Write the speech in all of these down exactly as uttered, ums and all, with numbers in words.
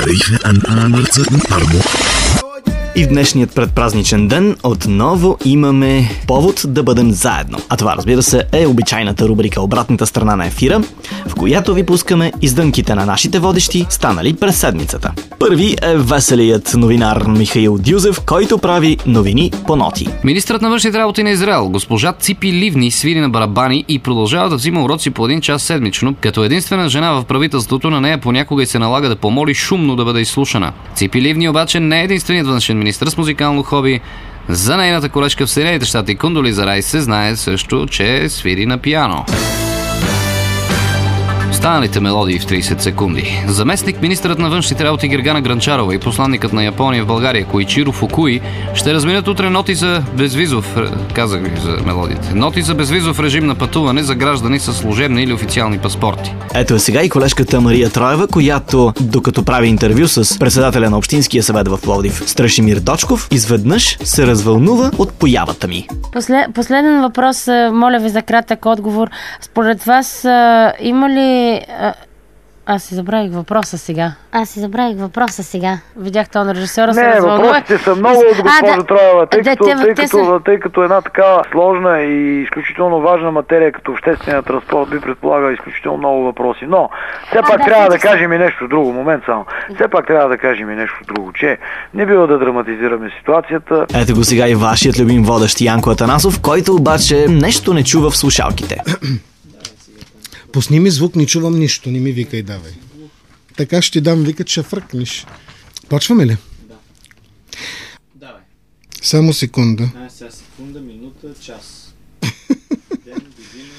И в днешният предпразничен ден отново имаме повод да бъдем заедно. А това, разбира се, е обичайната рубрика "Обратната страна на ефира", в която ви пускаме издънките на нашите водещи, станали през седмицата. Първи е веселият новинар Михаил Дюзев, който прави новини по ноти. Министърът на външните работи на Израел, госпожа Ципи Ливни, свири на барабани и продължава да взима уроци по един час седмично. Като единствена жена в правителството, на нея понякога и се налага да помоли шумно да бъде изслушана. Ципи Ливни обаче не е единственият външен министър с музикално хоби. За нейната колежка в Съединените щати Кондолиза Райс се знае също, че свири на пиано. Останалите мелодии в трийсет секунди. Заместник министърът на външните работи Гергана Гранчарова и посланникът на Япония в България Коичиро Фукуи ще разменят утре ноти за безвизов, казах ви за мелодиите, ноти за безвизов режим на пътуване за граждани с служебни или официални паспорти. Ето е сега и колежката Мария Троева, която, докато прави интервю с председателя на Общинския съвет в Пловдив Страшимир Дочков, изведнъж се развълнува от появата ми. Послед, последен въпрос, моля ви за кратък отговор. Според вас има ли... А, аз си забравих въпроса сега. Аз си забравих въпроса сега. Видяхте, он режисьора не, се развълнува. Не, въпросите са много от госпожо Троева, тъй, като, те, тъй, те като, са... тъй като една така сложна и изключително важна материя, като обществения транспорт, би предполага изключително много въпроси. Но, все а, пак да, трябва да са... кажем и нещо друго. Момент само. Все пак трябва да кажем и нещо друго, че не бива да драматизираме ситуацията. Ето го сега и вашият любим водещ Янко Атанасов, който обаче нещо не чува в слушалките. Пусни ми звук, не чувам нищо, не ми викай, давай. Така ще ти дам вика, че фръкнеш. Почваме ли? Да. Давай. Само секунда. А, сега секунда, минута, час. Ден, година,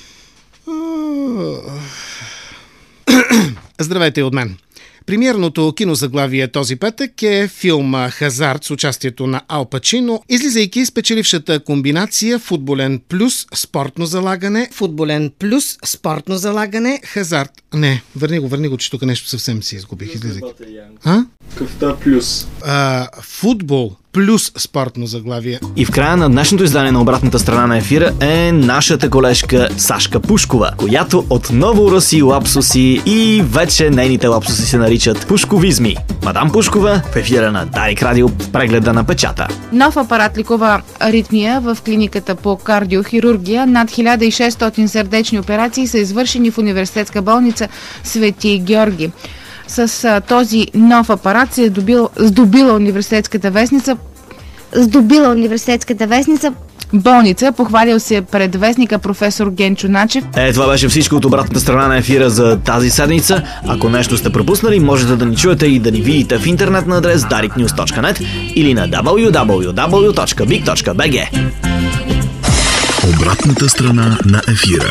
край. Здравейте от мен. Премиерното кинозаглавие този петък е филма "Хазард" с участието на Ал Пачино, излизайки спечелившата комбинация футболен плюс спортно залагане, футболен плюс спортно залагане, хазард. Не, върни го, върни го, че тук нещо съвсем си изгубих. Излизайки. А? Къвта плюс. А, футбол плюс спортно заглавие. И в края на днешното издание на "Обратната страна на ефира" е нашата колежка Сашка Пушкова, която отново раси лапсуси и вече нейните лапсуси се наричат пушковизми. Мадам Пушкова в ефира на Дарик Радио в прегледа на печата. Нов апарат лекува аритмия в клиниката по кардиохирургия. Над хиляда и шестстотин сърдечни операции са извършени в университетска болница Свети Георги. С а, този нов апарат се е добил, здобила университетската вестница Здобила университетската вестница болница. Похвалил се пред вестника професор Генчо Начев. Е, това беше всичко от "Обратната страна на ефира" за тази седмица. Ако нещо сте пропуснали, можете да ни чуете и да ни видите в интернет на адрес дарик нюз точка нет или на дабъл ю дабъл ю дабъл ю точка биг точка би джи. Обратната страна на ефира.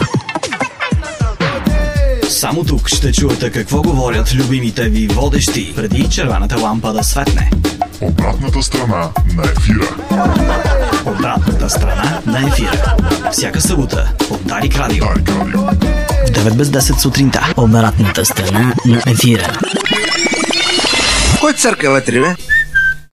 Само тук ще чуете какво говорят любимите ви водещи, преди червената лампа да светне. Обратната страна на ефира. Обратната страна на ефира. Всяка събота от Дарик Радио. Дарик Радио. В девет без десет сутринта. Обратната страна на ефира. Кой църква вътре, бе?